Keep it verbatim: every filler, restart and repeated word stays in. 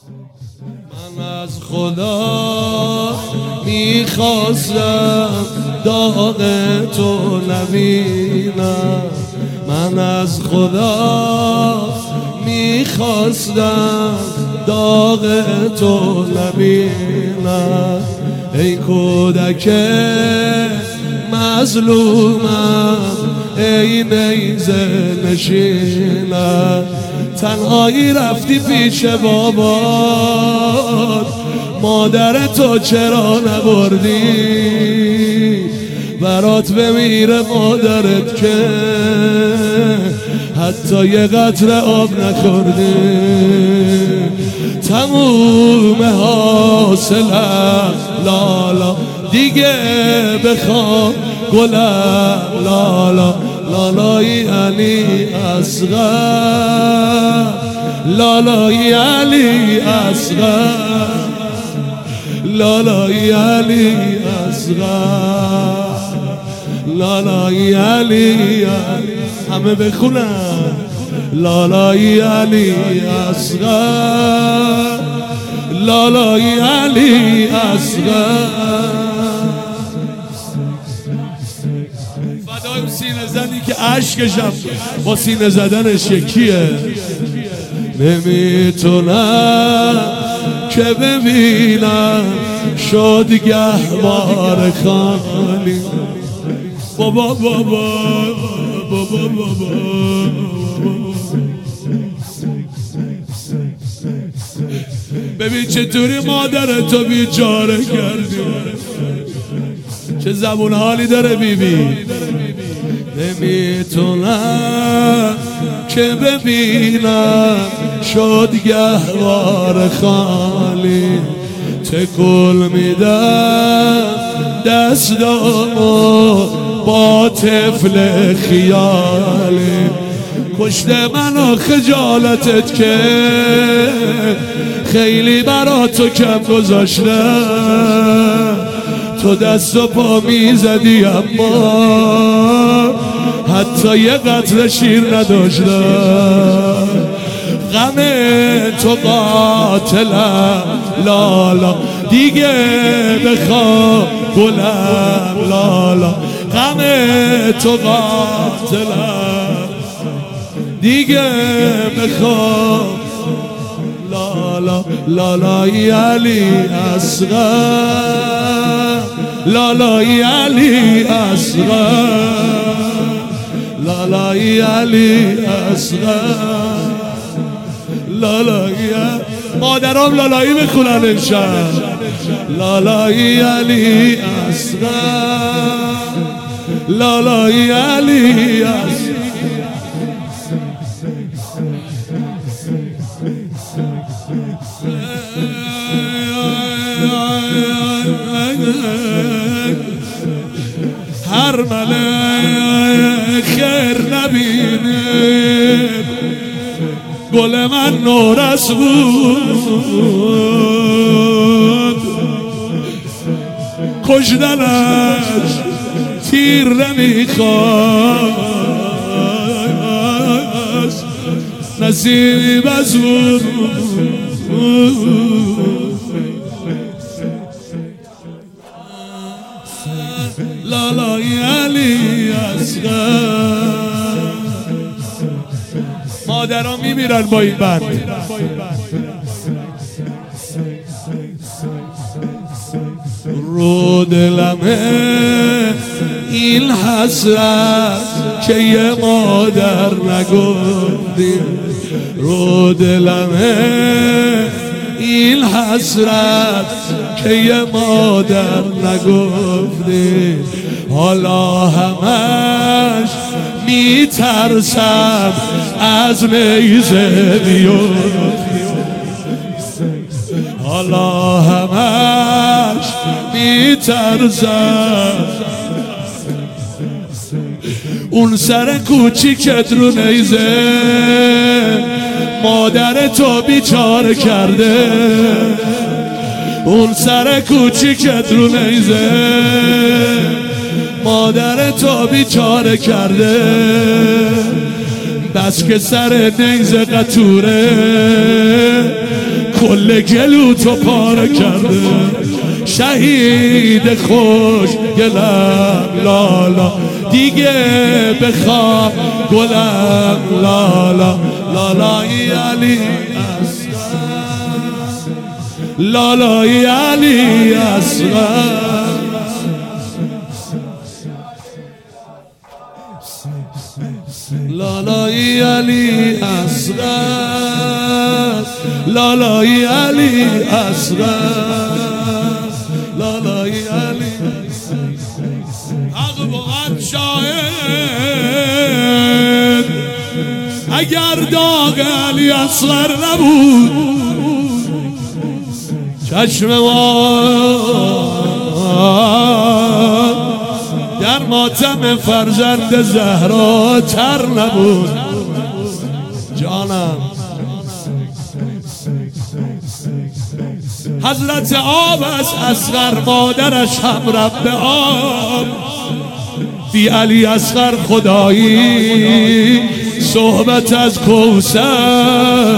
من از خدا میخواستم داغ تو نبینم، من از خدا میخواستم داغ تو نبینم. ای کودک مظلومم، ای نیزه نشینم، تنهایی رفتی پیش بابات، مادر تو چرا نبردی برات بمیره مادرت که حتی یه قطره آب نخوردی. تموم حاصلم لالا دیگه بخوام گلم لالا، لالای علی اصغر، لالای علی اصغر، لالای علی اصغر، لالای علی همه بخونن، لالای علی اصغر، لالای علی اصغر. فدای سینه زدی که عشقشم با سینه زدنش یکیه. نمیتونم که ببینم شد گهوار خالی. بابا بابا بابا بابا ببین چطوری مادر تو بیچاره کردی، چه زبون حالی داره بیبی. نمیتونم که ببینم شد گهوار خالی، تکل میدم دستامو با طفل خیالی. کشته منو خجالتت که خیلی برا تو کم گذاشتم، تو دست و پا میزدی اما حتی یه قطره شیر نداشتم. غم تو قاتلم لالا دیگه بخوام گلم لالا، غم تو قاتلم دیگه بخوام لالا، لالای علی اصغر، لالای علی اصغر، لالای علی اصغر، لالای مادرام لالایی بخونن امشب، لالای علی اصغر، لالای علی اصغر. هر ملک خیر نبینه گل من نورس بود، کشدنش تیر نمیخواست نصیب از بود. لالای علی اصغر. مادران میمیرن با این بند. رو دلمه این حسرت که یه مادر نگفتی، رو دلمه این حسرت که یه مادر نگفتی. حالا همش میترسم از نیزه بیفتی، حالا همش میترسم اون سر کوچیکت رو نیزه مادر تو بیچاره کرده، اون سر کوچیکت رو نیزه مادر تو بیچاره کرده. بس که سر نیزه قطوره کل گلو تو پاره کرده شهید خوش گلم لالا دیگه بخوام گلم لالا لالای علی لالای علی اصغر لالای علی اصغر لالای علی اصغر لالای علی حق بود شاهد اگر داغ علی اصغر نبود چشم ما در ماتم فرزند زهرا تر نبود جانم حضرت آب از اصغر مادرش هم رب آب بی علی اصغر خدایی صحبت از کوثر